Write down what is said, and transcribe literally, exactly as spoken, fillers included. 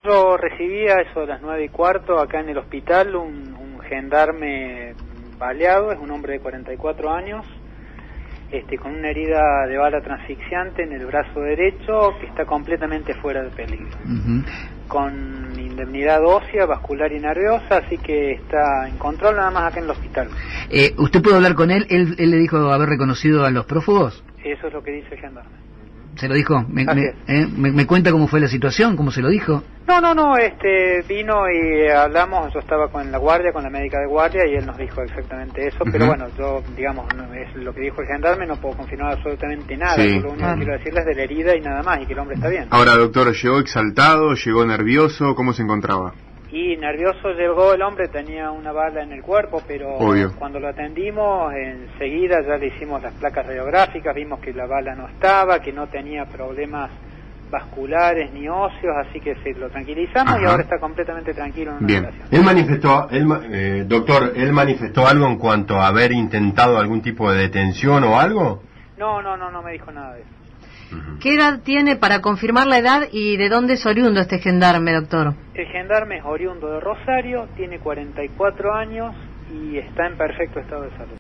yo recibí a eso de las nueve y cuarto acá en el hospital un, un gendarme baleado, es un hombre de cuarenta y cuatro años, este, con una herida de bala transfixiante en el brazo derecho que está completamente fuera de peligro, uh-huh. con indemnidad ósea, vascular y nerviosa, así que está en control nada más acá en el hospital. Eh, ¿Usted puede hablar con él? él? ¿Él le dijo haber reconocido a los prófugos? Eso es lo que dice el gendarme. ¿Se lo dijo? ¿Me, me, eh, me, me cuenta cómo fue la situación? ¿Cómo se lo dijo? No, no, no, este, vino y hablamos, yo estaba con la guardia, con la médica de guardia, y él nos dijo exactamente eso, uh-huh. pero bueno, yo, digamos, no, es lo que dijo el gendarme, no puedo confirmar absolutamente nada, sí. Lo único ah. que quiero decirles es de la herida y nada más, y que el hombre está bien. Ahora, doctor, ¿llegó exaltado, llegó nervioso? ¿Cómo se encontraba? Y nervioso llegó el hombre, tenía una bala en el cuerpo, pero Obvio. Cuando lo atendimos, enseguida ya le hicimos las placas radiográficas, vimos que la bala no estaba, que no tenía problemas vasculares ni óseos, así que se lo tranquilizamos. Ajá. Y ahora está completamente tranquilo en una Bien. operación. Él manifestó, él, eh, doctor, ¿él manifestó algo en cuanto a haber intentado algún tipo de detención o algo? No, no, no, no me dijo nada de eso. ¿Qué edad tiene, para confirmar la edad, y de dónde es oriundo este gendarme, doctor? El gendarme es oriundo de Rosario, tiene cuarenta y cuatro años y está en perfecto estado de salud.